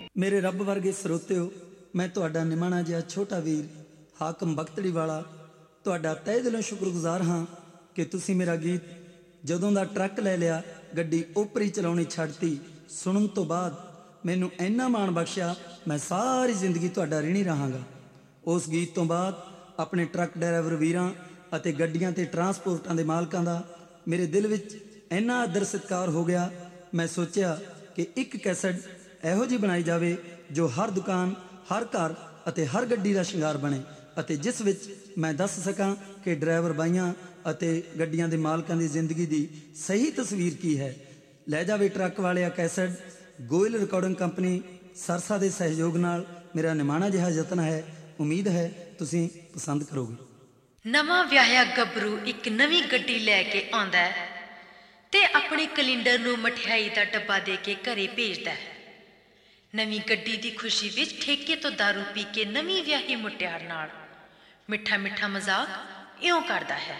ਮੇਰੇ ਰੱਬ ਵਰਗੇ ਸਰੋਤਿਓ, ਮੈਂ ਤੁਹਾਡਾ ਨਿਮਾਣਾ ਜਿਹਾ ਛੋਟਾ ਵੀਰ ਹਾਕਮ ਬਖਤੜੀ ਵਾਲਾ ਤੁਹਾਡਾ ਤਹਿ ਦਿਲੋਂ ਸ਼ੁਕਰਗੁਜ਼ਾਰ ਹਾਂ ਕਿ ਤੁਸੀਂ ਮੇਰਾ ਗੀਤ ਜਦੋਂ ਦਾ ਟਰੱਕ ਲੈ ਲਿਆ ਗੱਡੀ ਓਪਰੀ ਚਲਾਉਣੀ ਛੱਡਤੀ ਸੁਣਨ ਤੋਂ ਬਾਅਦ ਮੈਨੂੰ ਇੰਨਾ ਮਾਣ ਬਖਸ਼ਿਆ, ਮੈਂ ਸਾਰੀ ਜ਼ਿੰਦਗੀ ਤੁਹਾਡਾ ਰਿਣੀ ਰਹਾਂਗਾ। ਉਸ ਗੀਤ ਤੋਂ ਬਾਅਦ ਆਪਣੇ ਟਰੱਕ ਡਰਾਈਵਰ ਵੀਰਾਂ ਅਤੇ ਗੱਡੀਆਂ ਤੇ ਟਰਾਂਸਪੋਰਟਾਂ ਦੇ ਮਾਲਕਾਂ ਦਾ ਮੇਰੇ ਦਿਲ ਵਿੱਚ ਇੰਨਾ ਆਦਰ ਸਤਿਕਾਰ ਹੋ ਗਿਆ, ਮੈਂ ਸੋਚਿਆ ਕਿ ਇੱਕ ਕੈਸਟ ਇਹੋ ਜਿਹੀ ਬਣਾਈ ਜਾਵੇ ਜੋ ਹਰ ਦੁਕਾਨ, ਹਰ ਘਰ ਅਤੇ ਹਰ ਗੱਡੀ ਦਾ ਸ਼ਿੰਗਾਰ ਬਣੇ ਅਤੇ ਜਿਸ ਵਿੱਚ ਮੈਂ ਦੱਸ ਸਕਾਂ ਕਿ ਡਰਾਈਵਰ ਬਾਈਆਂ ਅਤੇ ਗੱਡੀਆਂ ਦੇ ਮਾਲਕਾਂ ਦੀ ਜ਼ਿੰਦਗੀ ਦੀ ਸਹੀ ਤਸਵੀਰ ਕੀ ਹੈ। ਲੈ ਜਾਵੇ ਟਰੱਕ ਵਾਲਿਆ cassette Goyal recording company Sirsa ਦੇ ਸਹਿਯੋਗ ਨਾਲ ਮੇਰਾ ਨਿਮਾਣਾ ਜਿਹਾ ਯਤਨ ਹੈ। ਉਮੀਦ ਹੈ ਤੁਸੀਂ ਪਸੰਦ ਕਰੋਗੇ। ਨਵਾਂ ਵਿਆਹਿਆ ਗੱਭਰੂ ਇੱਕ ਨਵੀਂ ਗੱਡੀ ਲੈ ਕੇ ਆਉਂਦਾ ਹੈ ਤੇ ਆਪਣੇ ਕੈਲੰਡਰ ਨੂੰ ਮਠਿਆਈ ਦਾ ਡੱਬਾ ਦੇ ਕੇ ਘਰੇ ਭੇਜਦਾ ਹੈ। ਨਵੀਂ ਗੱਡੀ ਦੀ ਖੁਸ਼ੀ ਵਿੱਚ ਠੇਕੇ ਤੋਂ ਦਾਰੂ ਪੀ ਕੇ ਨਵੀਂ ਵਿਆਹੀ ਮੁਟਿਆਰ ਨਾਲ ਮਿੱਠਾ ਮਿੱਠਾ ਮਜ਼ਾਕ ਇਉਂ ਕਰਦਾ ਹੈ।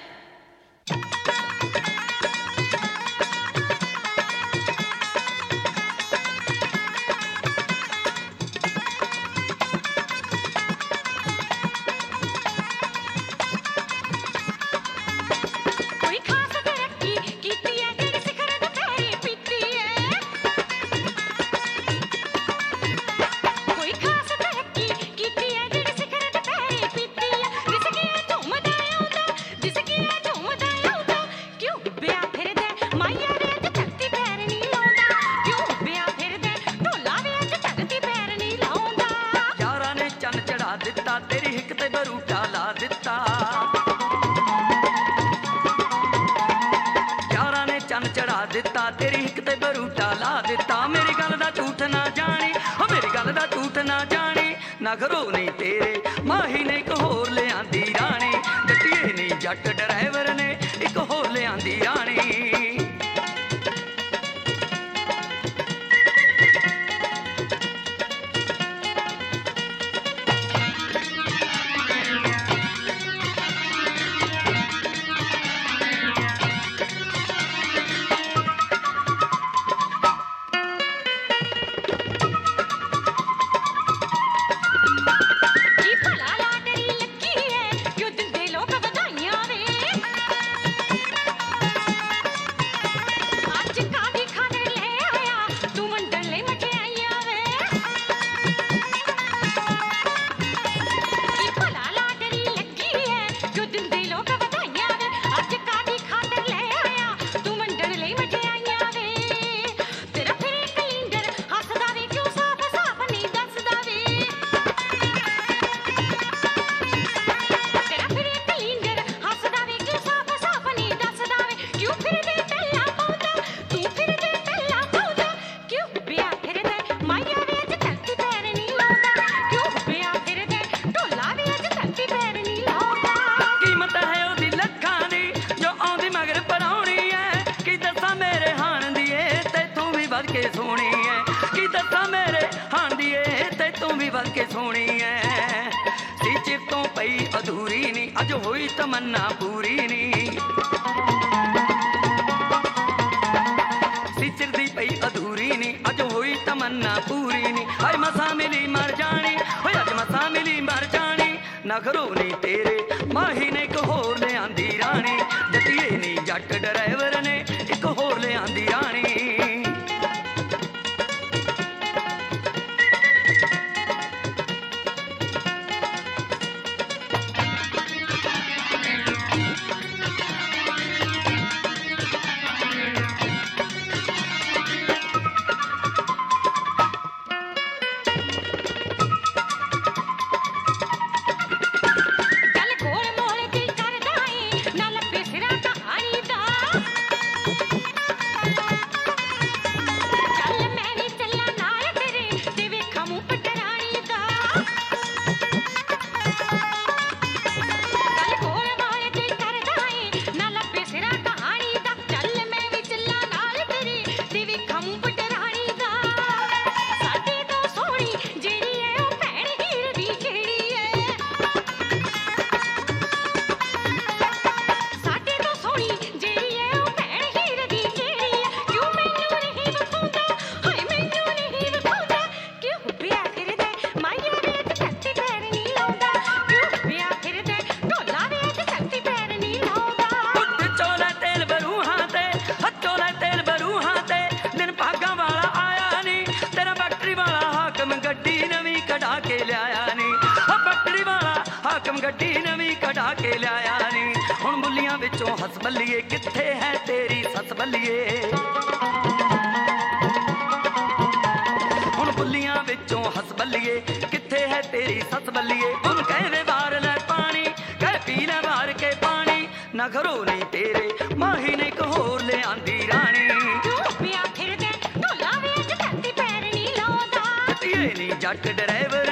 ਤੇਰੀ ਹਿੱਕ ਤੇ ਬਰੂਟਾ ਲਾ ਦਿੱਤਾ। ਮੇਰੀ ਗੱਲ ਦਾ ਝੂਠ ਨਾ ਜਾਣੀ, ਓ ਮੇਰੀ ਗੱਲ ਦਾ ਝੂਠ ਨਾ ਜਾਣੀ। ਨਖਰੋ ਨਹੀਂ ਤੇਰੇ ਮਾਹੀ ਨੇ ਇੱਕ ਹੋਰ ਲਿਆਂਦੀ ਰਾਣੀ, ਗੱਡੀਏ ਨਹੀਂ ਜੱਟ ਡਰਾਈਵਰ ਨੇ ਇੱਕ ਹੋਰ ਲਿਆਂਦੀ ਰਾਣੀ। ਹੋਈ ਤਮੰਨਾ ਪੂਰੀ ਨੀ ਸਿਚਰ ਦੀ ਪਈ ਅਧੂਰੀ ਨੀ ਅੱਜ ਹੋਈ ਤਮੰਨਾ ਪੂਰੀ ਨੀ। ਹਾਏ ਮਸਾਂ ਮਿਲੀ ਮਰ ਜਾਣੀ, ਹੋਏ ਅੱਜ ਮਸਾਂ ਮਿਲੀ ਮਰ ਜਾਣੀ। ਨਖਰੋ ਨੀ ਤੇਰੇ ਮਾਹੀ ਨੇ ਇੱਕ ਹੋਰ ਲਿਆਂਦੀ ਰਾਣੀ, ਜੱਟੀਏ ਨੀ ਜੱਟ ਡਰਾਈਵਰ ਨੇ ਇੱਕ ਹੋਰ ਲਿਆਂਦੀ ਰਾਣੀ। ਚੱਲ ਕੋਲ ਮੋਲੇ ਦੀ ਗੱਡੀ ਨਵੀਂ ਕਢਾ ਕੇ ਲਿਆਇਆ ਨੀ। ਹੁਣ ਬੁੱਲੀਆਂ ਵਿੱਚੋਂ ਹੱਸ ਬੱਲੀਏ, ਕਿੱਥੇ ਹੈ ਤੇਰੀ ਸੱਸ ਬੱਲੀਏ। ਹੁਣ ਬੁੱਲੀਆਂ ਵਿੱਚੋਂ ਹੱਸ ਬੱਲੀਏ, ਕਿੱਥੇ ਹੈ ਤੇਰੀ ਸੱਸ ਬੱਲੀਏ। ਹੁਣ ਕਹਿ ਵੇ ਵਾਰ ਲੈ ਪਾਣੀ, ਕਹਿ ਪੀ ਲੈ ਵਾਰ ਕੇ ਪਾਣੀ। ਨਖਰੋ ਨਹੀਂ ਤੇਰੇ ਮਾਹੀ ਨੇ ਇੱਕ ਹੋਰ ਲਿਆਂਦੀ ਰਾਣੀ। ਪਿਆ ਫਿਰਦੇ ਢੋਲਾ ਵੇਚ ਧਰਤੀ ਪੈਰ ਨੀ ਲਾਉਂਦਾ। ਧੀਏ ਨੀ ਜੱਟ ਡਰਾਈਵਰ